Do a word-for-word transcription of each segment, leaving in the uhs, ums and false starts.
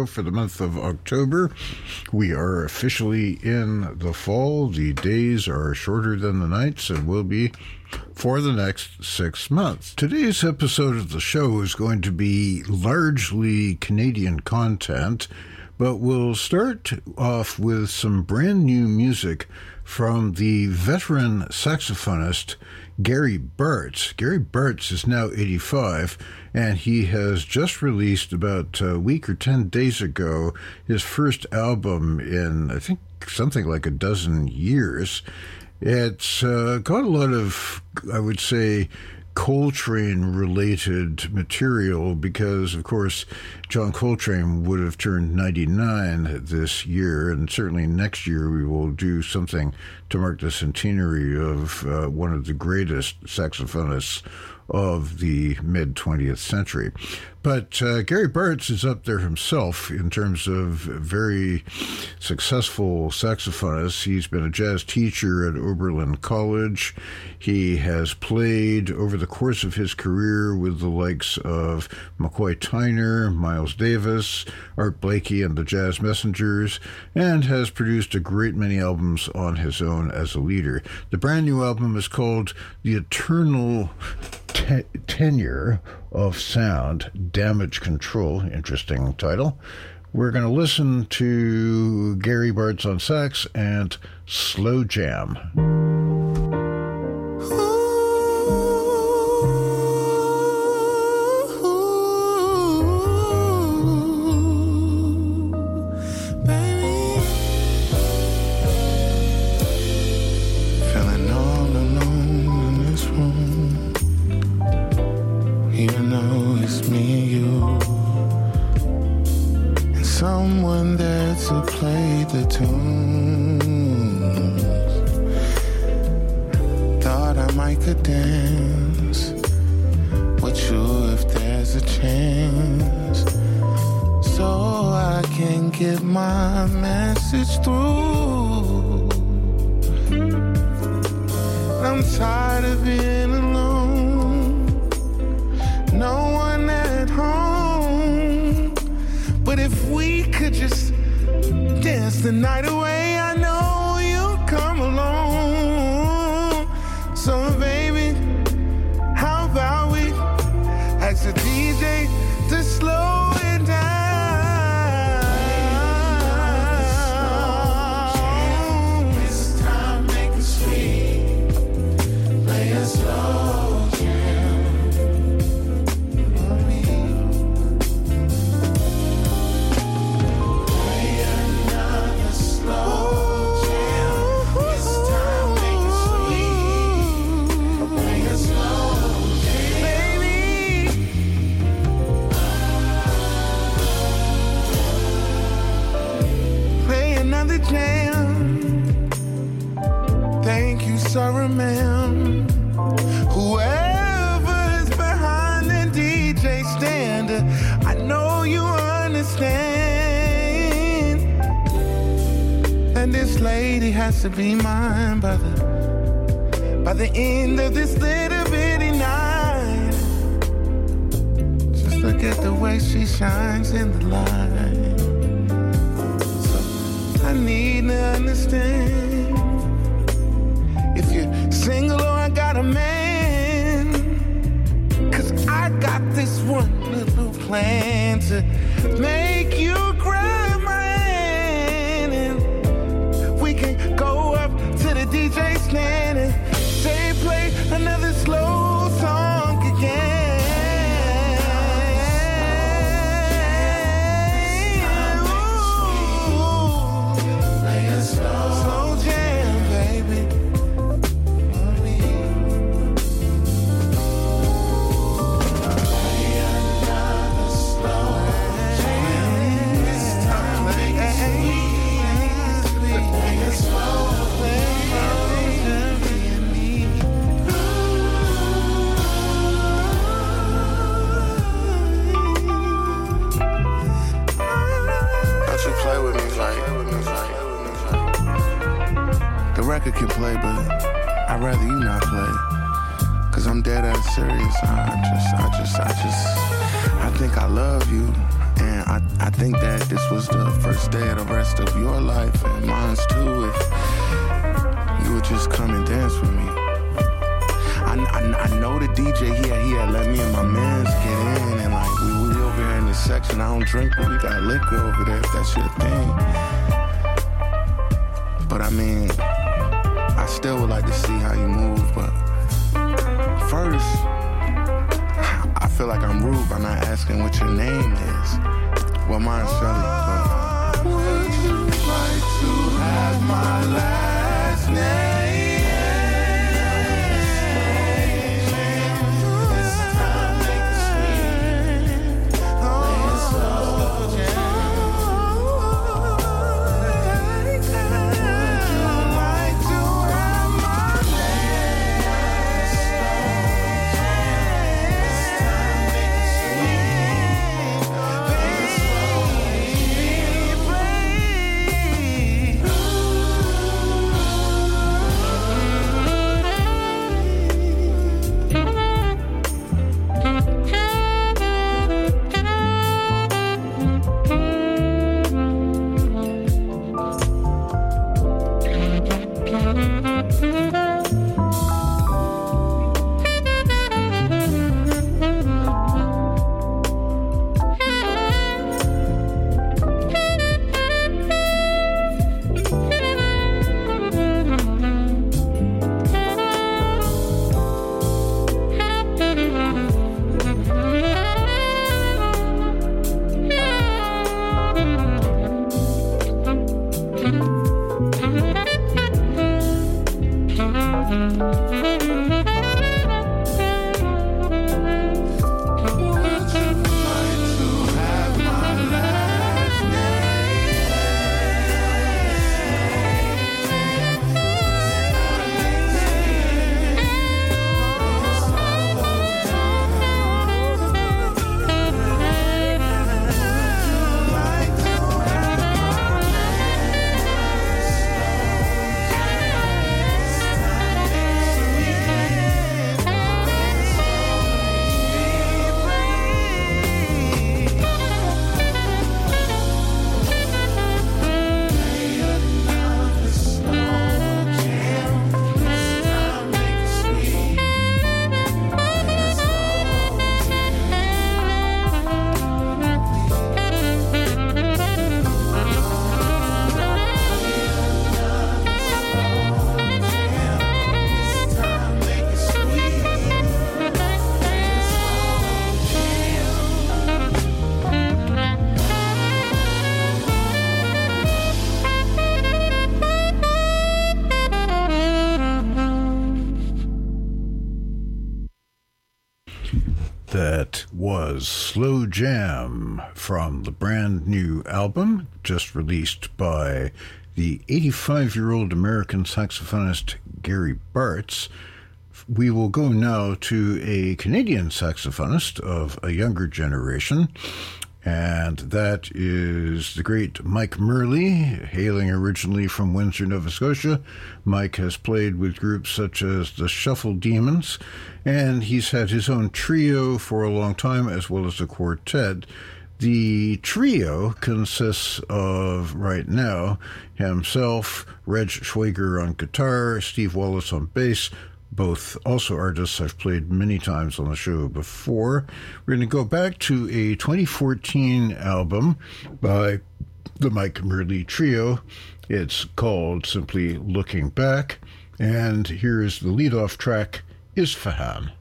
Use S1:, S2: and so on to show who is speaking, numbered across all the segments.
S1: show for the month of October. We are officially in the fall. The days are shorter than the nights and will be for the next six months. Today's episode of the show is going to be largely Canadian content, but we'll start off with some brand new music from the veteran saxophonist Gary Bartz. Gary Bartz is now eighty-five, and he has just released about a week or ten days ago his first album in, I think, something like a dozen years. It's uh, got a lot of, I would say, Coltrane-related material because, of course, John Coltrane would have turned ninety-nine this year, and certainly next year we will do something to mark the centenary of uh, one of the greatest saxophonists of the mid-twentieth century. But uh, Gary Bartz is up there himself in terms of very successful saxophonist. He's been a jazz teacher at Oberlin College. He has played over the course of his career with the likes of McCoy Tyner, Miles Davis, Art Blakey and the Jazz Messengers, and has produced a great many albums on his own as a leader. The brand new album is called The Eternal Te- Tenure of Sound, Damage Control. Interesting title. We're going to listen to Gary Bartz on sax and Slow Jam.
S2: Someone there to play the tunes. Thought I might could dance with you if there's a chance, so I can get my message through. I'm tired of being alone, no one at home. But if we could just dance the night away, I know you'll come along. So baby, how about we ask the D J to slow it down? This time make it sweet, play a slow jam. Thank you, sorry ma'am. Whoever's behind the D J stand, I know you understand. And this lady has to be mine by the, by the end of this little bitty night. Just look at the way she shines in the light. I need to understand if you're single or I got a man, 'cause I got this one little plan to make you grab my hand, and we can go up to the D J stand and say play another slow song again. Slow jam, baby. Play another slow jam. This time make it sweet. Play it slow, Don't you play with me like the record can play, but I'd rather you not play. 'Cause I'm dead ass serious. I just, I just, I just, I think I love you, and I, I think that this was the first day of the rest of your life and mine's too, if you would just come and dance with me. I, I, I know the D J, he had, he had let me and my mans get in, and like, we, we over here in this section, I don't drink, but we got liquor over there, if that's your thing. But I mean, I still would like to see how you move, but first, I feel like I'm rude by not asking what your name is. Well, mine's Shelly, but would you like to have my last name?
S1: That was Slow Jam from the brand new album just released by the eighty-five-year-old American saxophonist Gary Bartz. We will go now to a Canadian saxophonist of a younger generation, and that is the great Mike Merle, hailing originally from Windsor, Nova Scotia. Mike has played with groups such as the Shuffle Demons, and he's had his own trio for a long time, as well as a quartet. The trio consists of, right now, himself, Reg Schwager on guitar, Steve Wallace on bass, both also artists I've played many times on the show before. We're going to go back to a twenty fourteen album by the Mike Merle Trio. It's called simply Looking Back, and here's the lead-off track, Isfahan.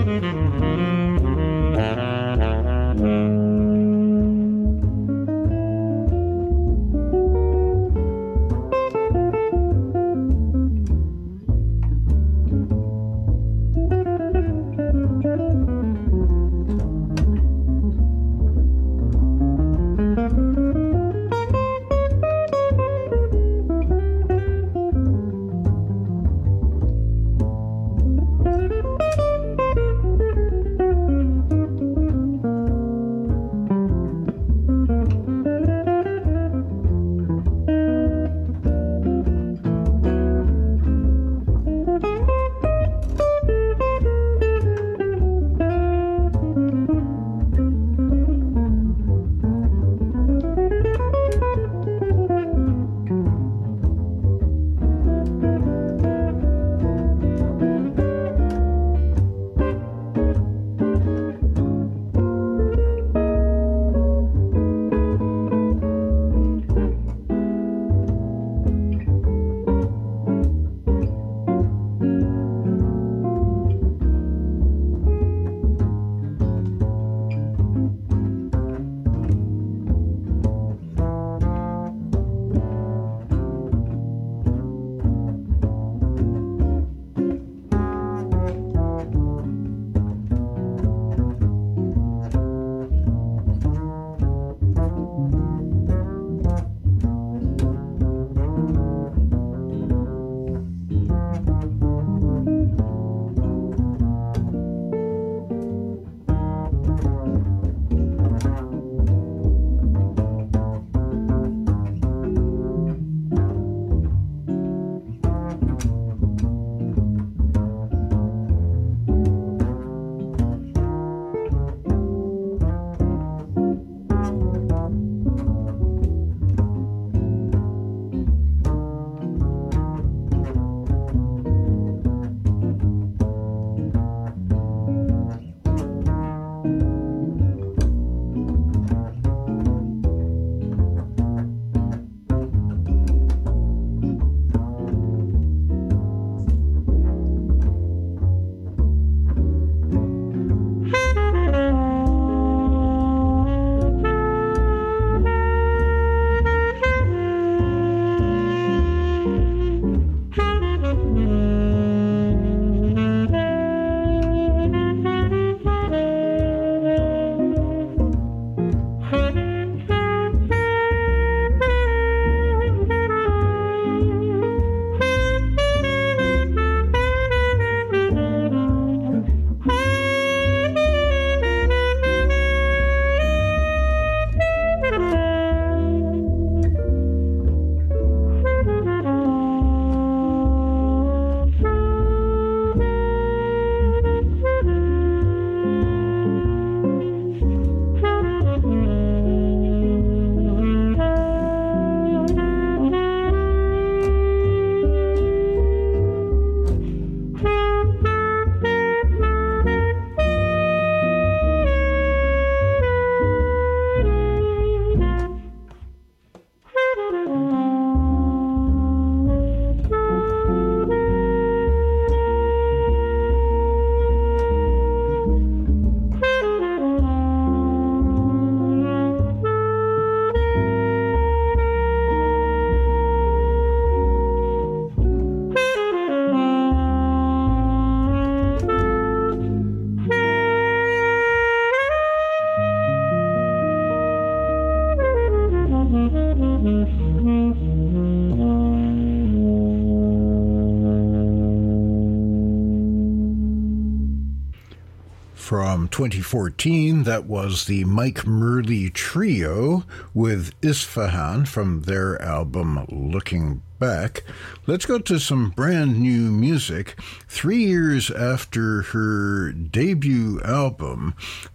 S1: From twenty fourteen, that was the Mike Murley Trio with Isfahan from their album Looking Back. Let's go to some brand new music. Three years after her debut album,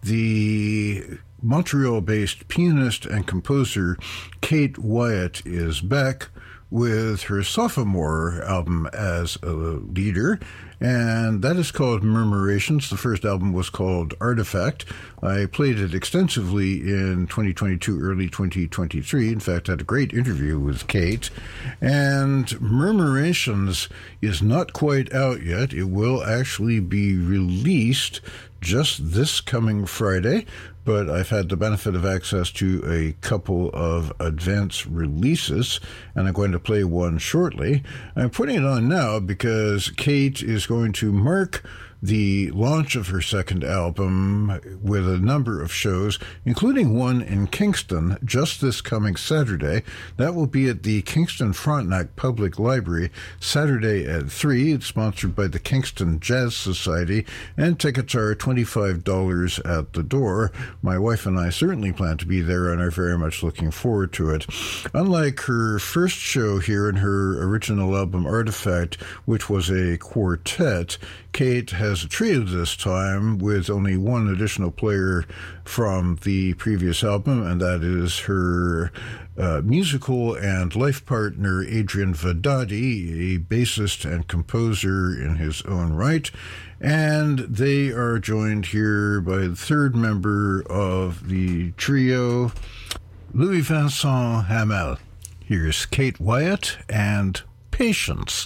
S1: the Montreal-based pianist and composer Kate Wyatt is back with her sophomore album as a leader, and that is called Murmurations. The first album was called Artifact. I played it extensively in twenty twenty-two, early twenty twenty-three. In fact, I had a great interview with Kate. And Murmurations is not quite out yet. It will actually be released just this coming Friday, but I've had the benefit of access to a couple of advance releases, and I'm going to play one shortly. I'm putting it on now because Kate is going to mark the launch of her second album with a number of shows, including one in Kingston just this coming Saturday. That will be at the Kingston Frontenac Public Library, Saturday at three. It's sponsored by the Kingston Jazz Society, and tickets are twenty-five dollars at the door. My wife and I certainly plan to be there and are very much looking forward to it. Unlike her first show here in her original album Artifact, which was a quartet, Kate has a trio this time with only one additional player from the previous album, and that is her uh, musical and life partner Adrian Vadadi, a bassist and composer in his own right. And they are joined here by the third member of the trio, Louis Vincent Hamel. Here's Kate Wyatt and Patience.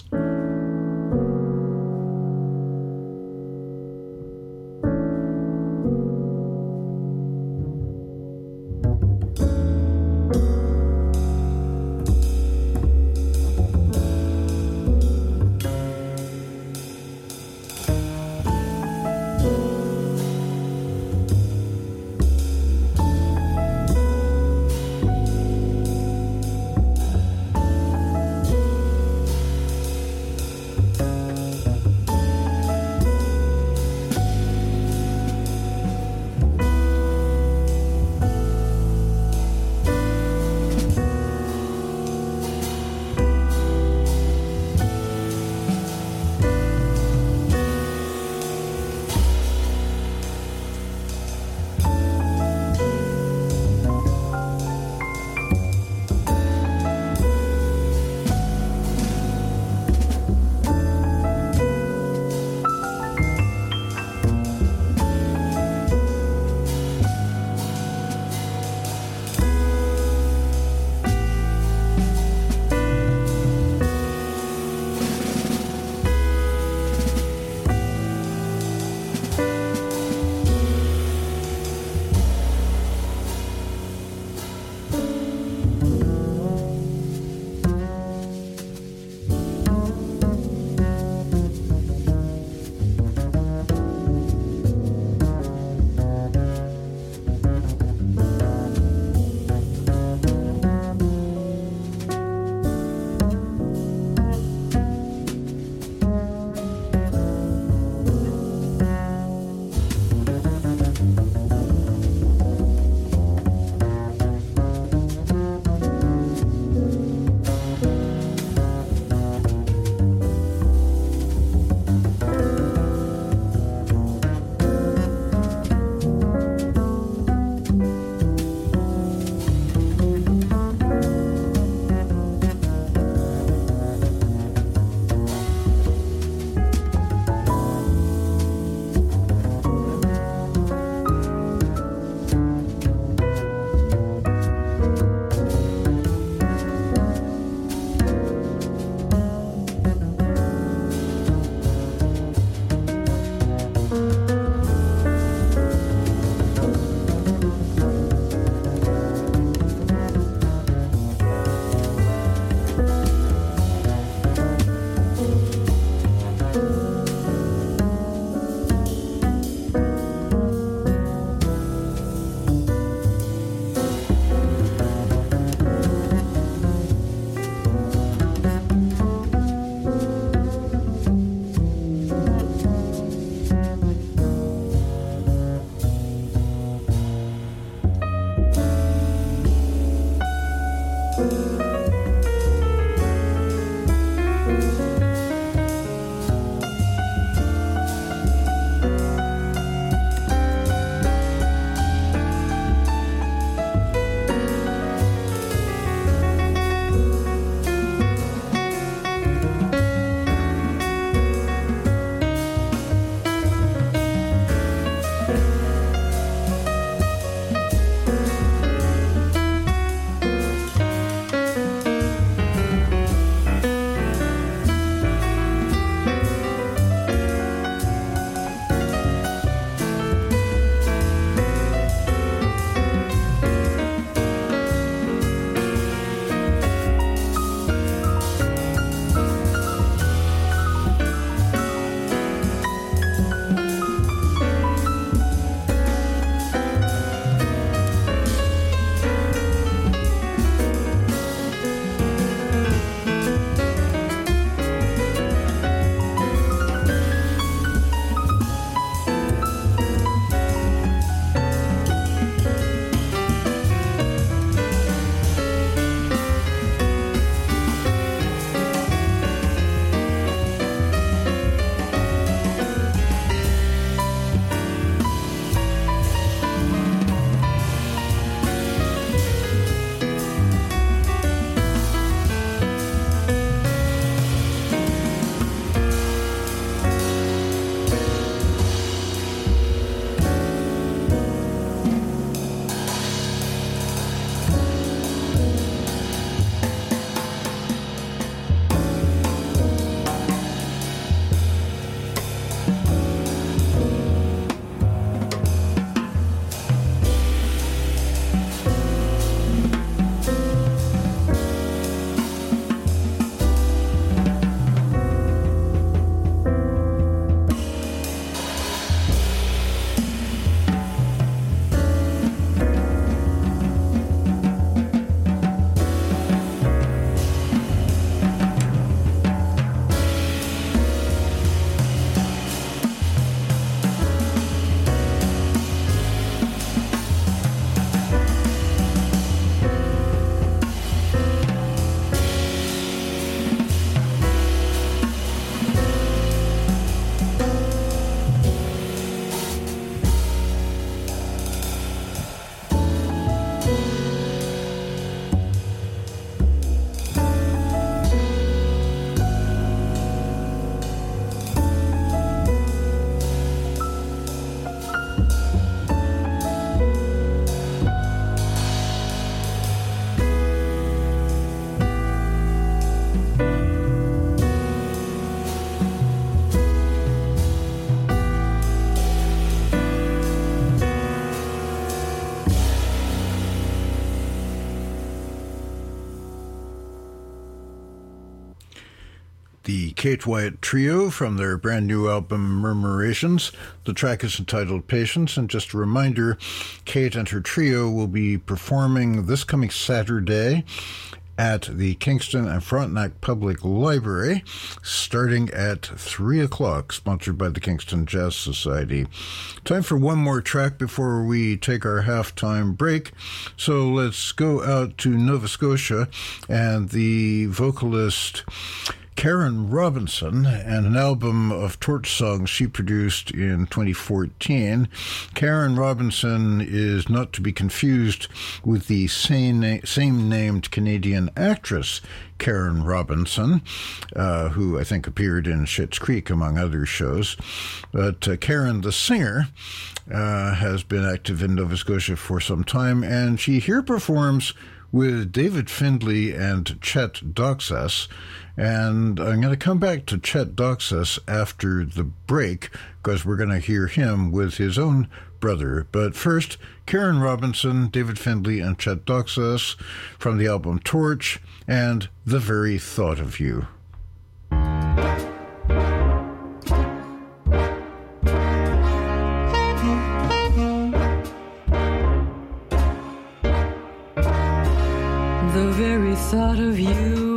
S1: Kate Wyatt Trio from their brand new album Murmurations. The track is entitled Patience, and just a reminder, Kate and her trio will be performing this coming Saturday at the Kingston and Frontenac Public Library, starting at three o'clock, sponsored by the Kingston Jazz Society. Time for one more track before we take our halftime break. So let's go out to Nova Scotia and the vocalist Karen Robinson, and an album of torch songs she produced in twenty fourteen. Karen Robinson is not to be confused with the same, same named Canadian actress Karen Robinson, uh, who I think appeared in Schitt's Creek, among other shows. But uh, Karen, the singer, uh, has been active in Nova Scotia for some time, and she here performs with David Findlay and Chet Doxas. And I'm going to come back to Chet Doxas after the break, because we're going to hear him with his own brother. But first, Karen Robinson, David Findlay, and Chet Doxas from the album Torch and The Very Thought of You.
S3: The very thought of you,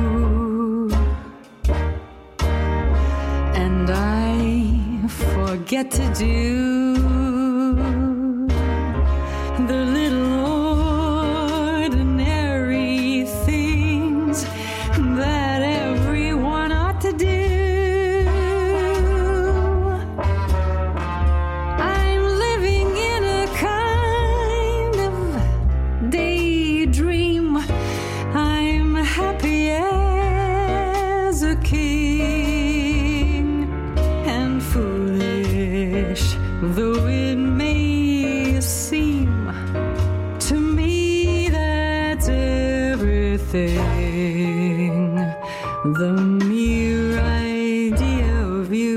S3: and I forget to do the little ordinary things that everyone ought to do. I'm living in a kind of daydream. I'm happy as a king, and foolish though it may seem, to me that's everything. The mere idea of you,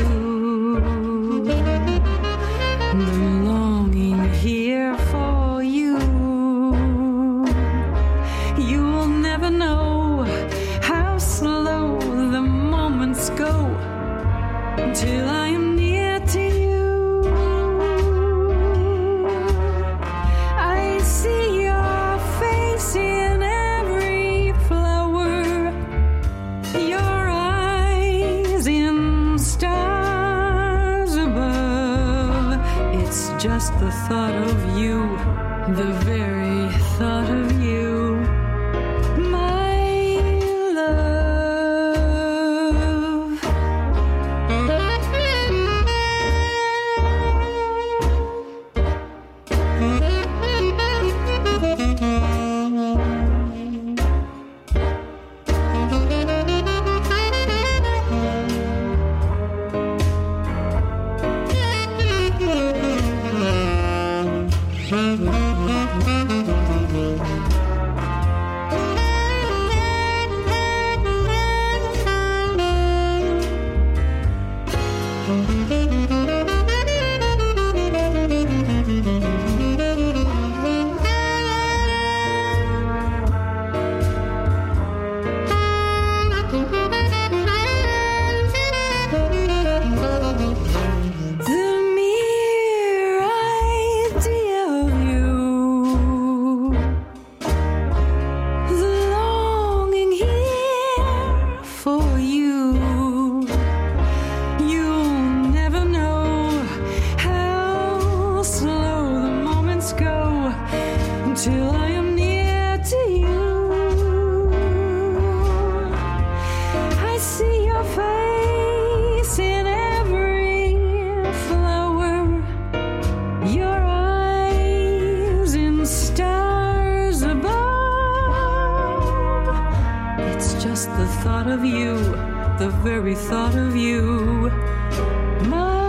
S3: the longing here for you. You'll never know how slow the moments go till I am near to you. I see your face in every flower, your eyes in stars above. It's just the thought of you, the very thought of you, my love. Till I am near to you, I see your face in every flower, your eyes in stars above. It's just the thought of you, the very thought of you, my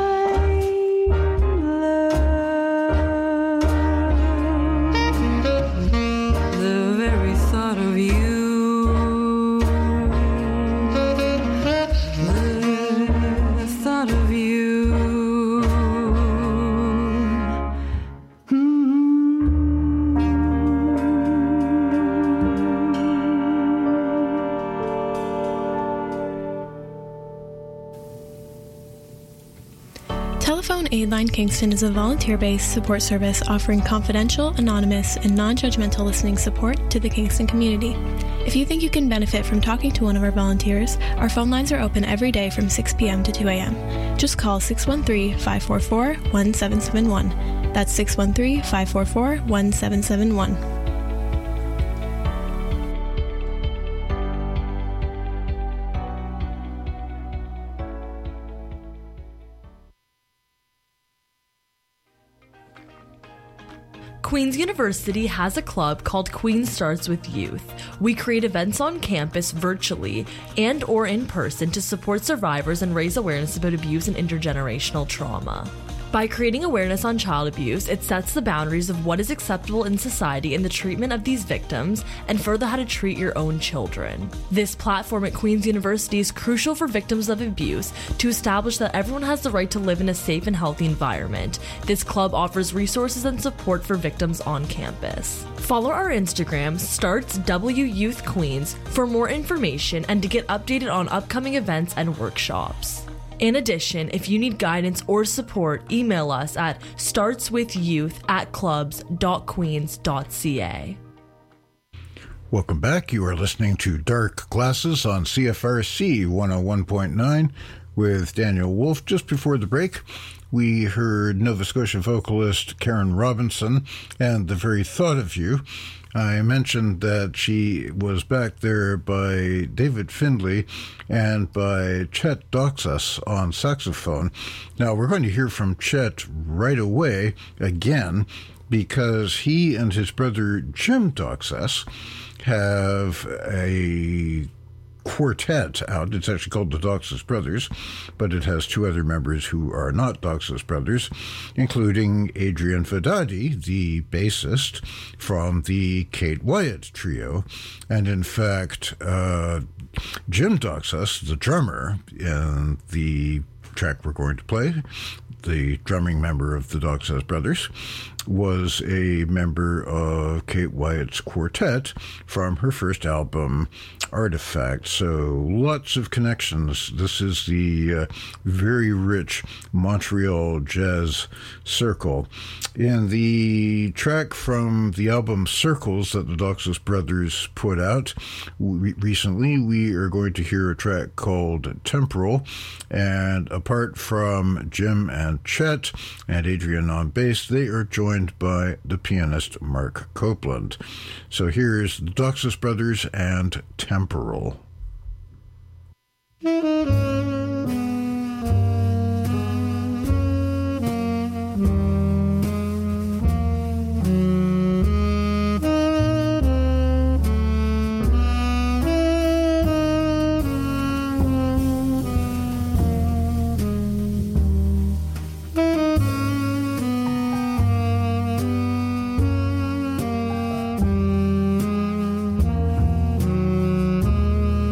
S4: Redline Kingston is a volunteer-based support service offering confidential, anonymous, and non-judgmental listening support to the Kingston community. If you think you can benefit from talking to one of our volunteers, our phone lines are open every day from six p.m. to two a.m. Just call six one three, five four four, one seven seven one. That's six one three, five four four, one seven seven one.
S5: Queen's University has a club called Queens Starts with Youth. We create events on campus virtually and or in person to support survivors and raise awareness about abuse and intergenerational trauma. By creating awareness on child abuse, it sets the boundaries of what is acceptable in society in the treatment of these victims and further how to treat your own children. This platform at Queen's University is crucial for victims of abuse to establish that everyone has the right to live in a safe and healthy environment. This club offers resources and support for victims on campus. Follow our Instagram, Starts W Youth Queens, for more information and to get updated on upcoming events and workshops. In addition, if you need guidance or support, email us at startswithyouth at clubs dot queens dot c a.
S1: Welcome back. You are listening to Dark Glasses on C F R C one oh one point nine with Daniel Wolf. Just before the break, we heard Nova Scotia vocalist Karen Robinson and The Very Thought of You. I mentioned that she was backed there by David Findlay and by Chet Doxas on saxophone. Now, we're going to hear from Chet right away again because he and his brother Jim Doxas have a quartet out. It's actually called the Doxas Brothers, but it has two other members who are not Doxas Brothers, including Adrian Fadadi, the bassist from the Kate Wyatt Trio. And in fact, uh, Jim Doxas, the drummer in the track we're going to play, the drumming member of the Doxas Brothers, was a member of Kate Wyatt's quartet from her first album, Artifact. So lots of connections. This is the uh, very rich Montreal jazz circle. In the track from the album Circles that the Doxas Brothers put out we, recently, we are going to hear a track called Temporal. And apart from Jim and Chet and Adrian on bass, they are joined by the pianist Mark Copeland. So here's the Doxas Brothers and Temporal.
S2: Mm-hmm.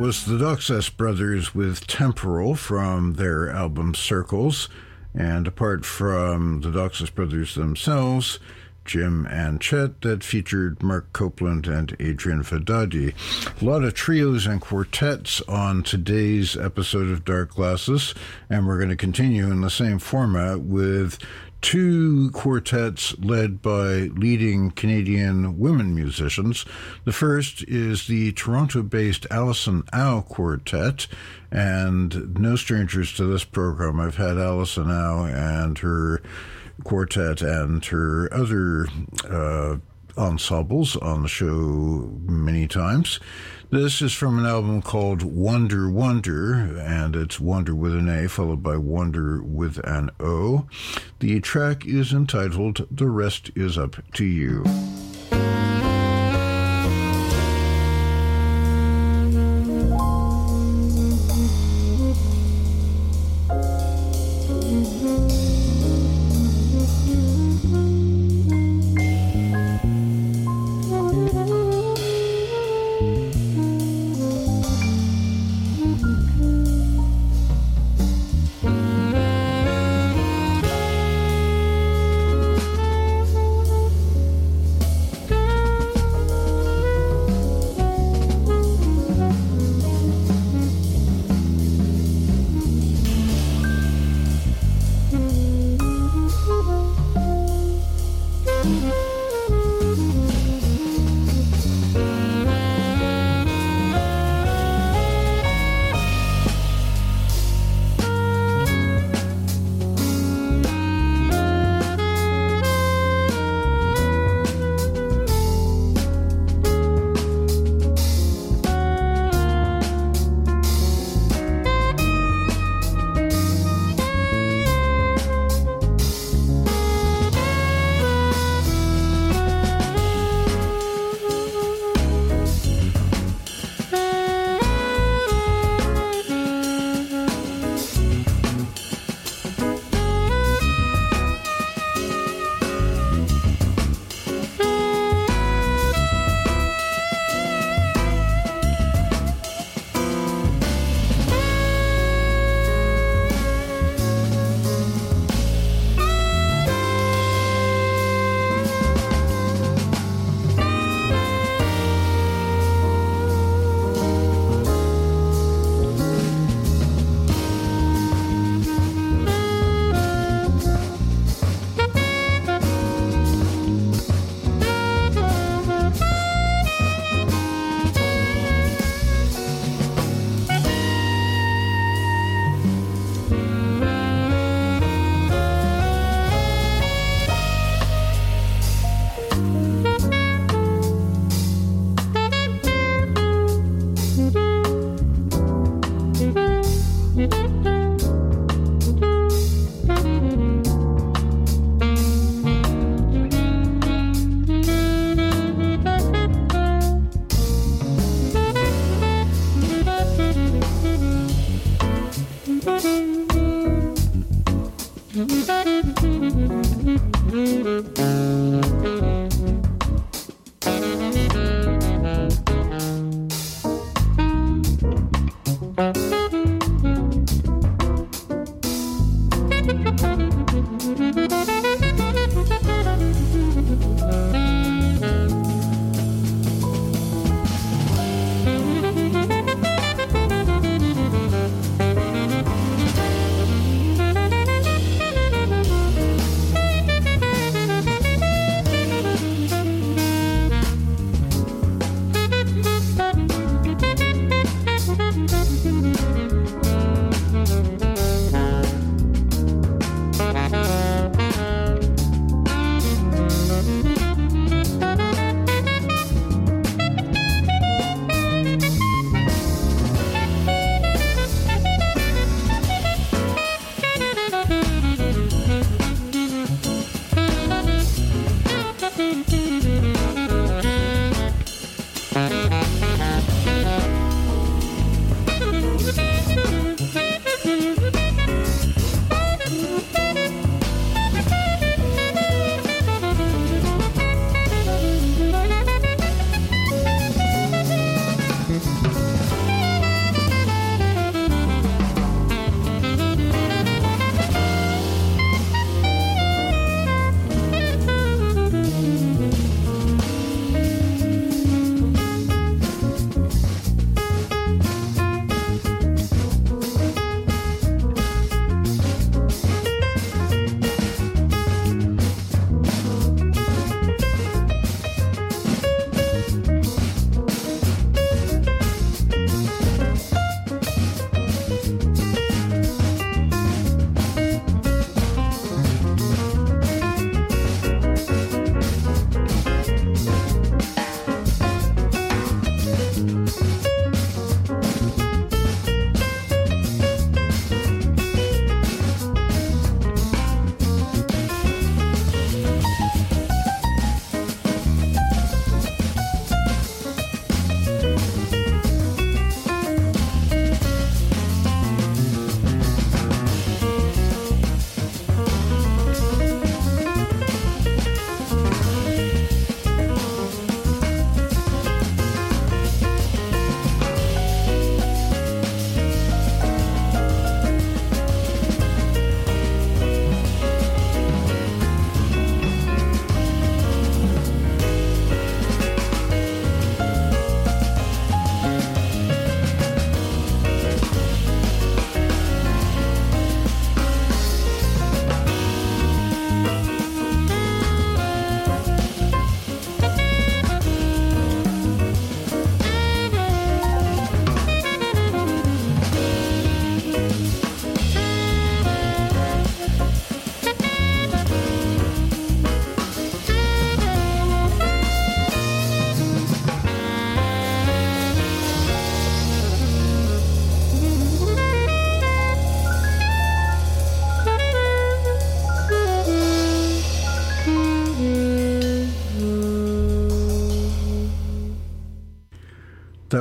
S1: was the Doxas Brothers with Temporal from their album Circles. And apart from the Doxas Brothers themselves, Jim and Chet, that featured Mark Copeland and Adrian Fadadi. A lot of trios and quartets on today's episode of Dark Glasses, and we're going to continue in the same format with two quartets led by leading Canadian women musicians. The first is the Toronto-based Alison Au Quartet, and no strangers to this program. I've had Alison Au and her quartet and her other uh, ensembles on the show many times. This is from an album called Wonder Wonder, and it's Wonder with an A followed by Wonder with an O. The track is entitled The Rest Is Up to You.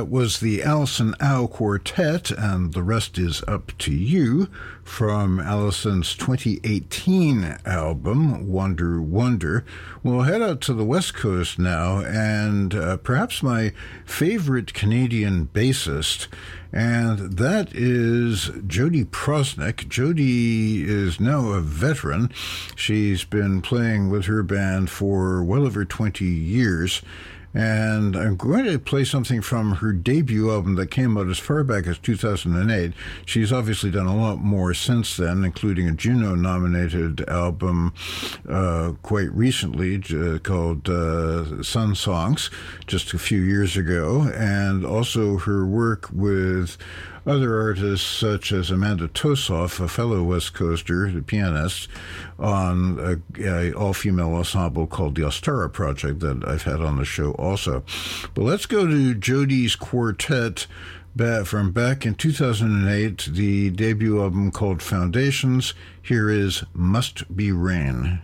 S1: was the Alison Au Quartet, and The Rest Is Up to You, from Alison's twenty eighteen album, Wonder Wonder. We'll head out to the West Coast now, and uh, perhaps my favorite Canadian bassist, and that is Jody Prosnick. Jody is now a veteran. She's been playing with her band for well over twenty years. And I'm going to play something from her debut album that came out as far back as two thousand eight. She's obviously done a lot more since then, including a Juno-nominated album uh, quite recently uh, called uh, Sun Songs, just a few years ago, and also her work with other artists such as Amanda Tosoff, a fellow West Coaster, the pianist, on an all-female ensemble called the Ostara Project that I've had on the show also. But let's go to Jody's quartet from back in two thousand eight, the debut album called Foundations. Here is Must Be Rain.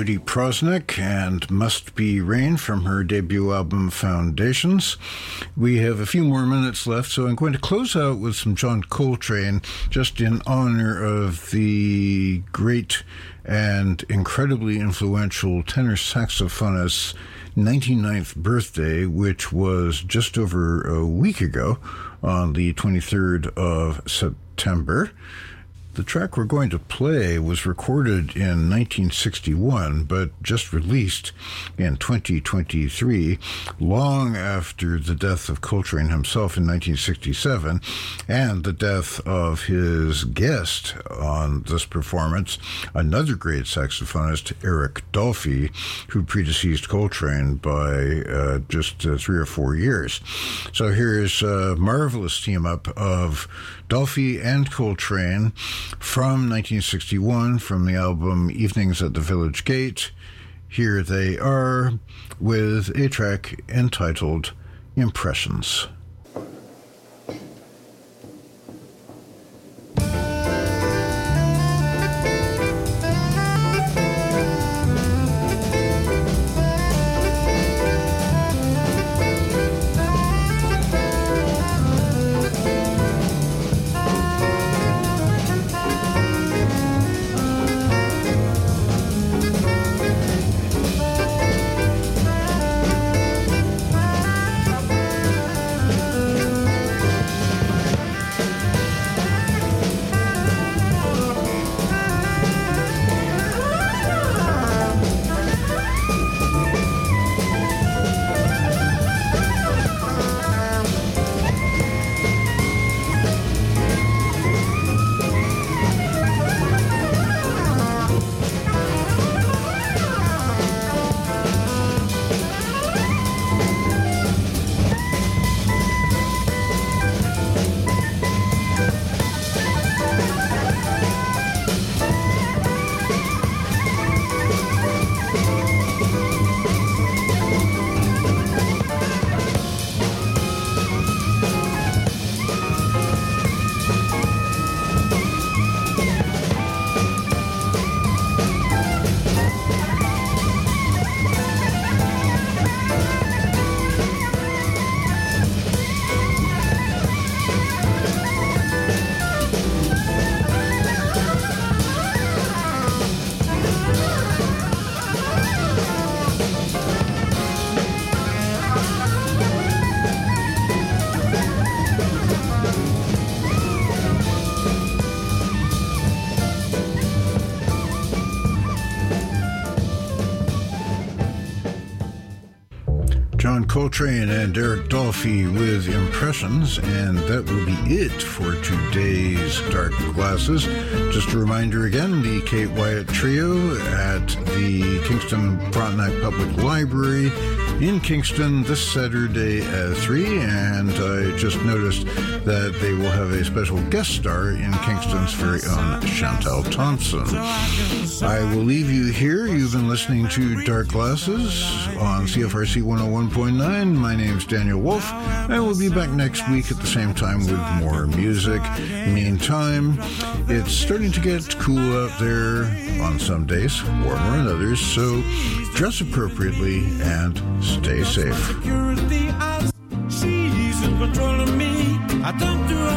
S1: Jody Prosnick and Must Be Rain from her debut album Foundations. We have a few more minutes left, so I'm going to close out with some John Coltrane, just in honor of the great and incredibly influential tenor saxophonist's ninety-ninth birthday, which was just over a week ago on the twenty-third of September. The track we're going to play was recorded in nineteen sixty-one, but just released in twenty twenty-three, long after the death of Coltrane himself in nineteen sixty-seven, and the death of his guest on this performance, another great saxophonist, Eric Dolphy, who predeceased Coltrane by uh, just uh, three or four years. So here's a marvelous team-up of Dolphy and Coltrane from nineteen sixty-one, from the album Evenings at the Village Gate. Here they are with a track entitled Impressions. John Coltrane and Eric Dolphy with Impressions, and that will be it for today's Dark Glasses. Just a reminder again, the Kate Wyatt Trio at the Kingston Frontenac Public Library in Kingston this Saturday at three, and I just noticed that they will have a special guest star in Kingston's very own Chantal Thompson. I will leave you here. You've been listening to Dark Glasses on C F R C one oh one point nine. My name's Daniel Wolf, and we'll be back next week at the same time with more music. Meantime, it's starting to get cool out there on some days, warmer on others, so dress appropriately and stay safe.
S2: Security, I, she's in control of me. I don't do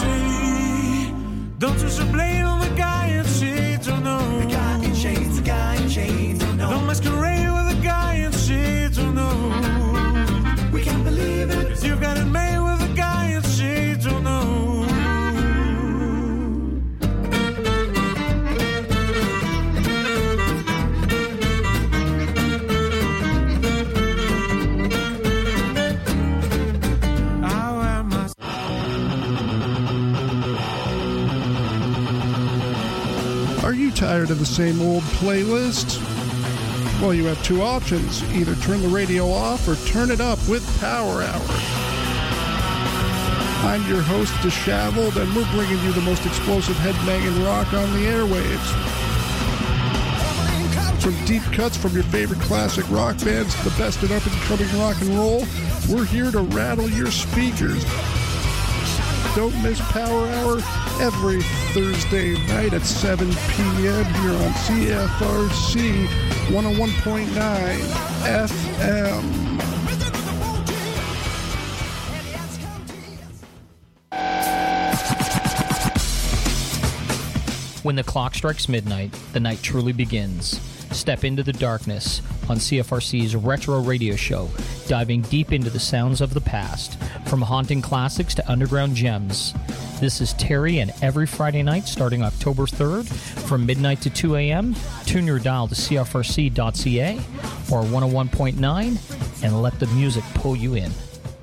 S2: anything. Don't you should blame on the guy in shades, oh no. The guy in shades, the guy in shades, oh no. Don't masquerade with the guy in shades, oh no. We can't believe it, 'cause you got it made with the guy in shades, oh no.
S6: Are you tired of the same old playlist? Well, you have two options. Either turn the radio off or turn it up with Power Hour. I'm your host, Disheveled, and we're bringing you the most explosive headbanging rock on the airwaves. From deep cuts from your favorite classic rock bands to the best in up-and-coming rock and roll, we're here to rattle your speakers. Don't miss Power Hour every Thursday night at seven p.m. here on C F R C one oh one point nine F M.
S7: When the clock strikes midnight, the night truly begins. Step into the darkness on C F R C's Retro Radio Show, diving deep into the sounds of the past, from haunting classics to underground gems. This is Terry, and every Friday night starting October third from midnight to two a.m., tune your dial to C F R C dot C A or one oh one point nine and let the music pull you in.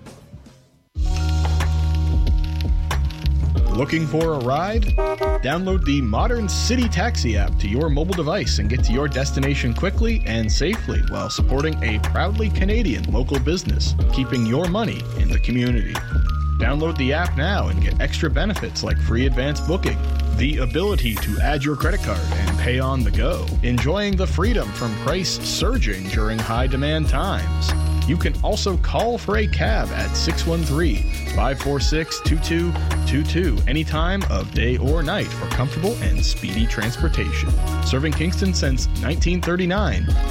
S8: Looking for a ride? Download the Modern City Taxi app to your mobile device and get to your destination quickly and safely while supporting a proudly Canadian local business, keeping your money in the community. Download the app now and get extra benefits like free advance booking, the ability to add your credit card and pay on the go, enjoying the freedom from price surging during high demand times. You can also call for a cab at six one three, five four six, two two two two any time of day or night for comfortable and speedy transportation. Serving Kingston since nineteen thirty-nine,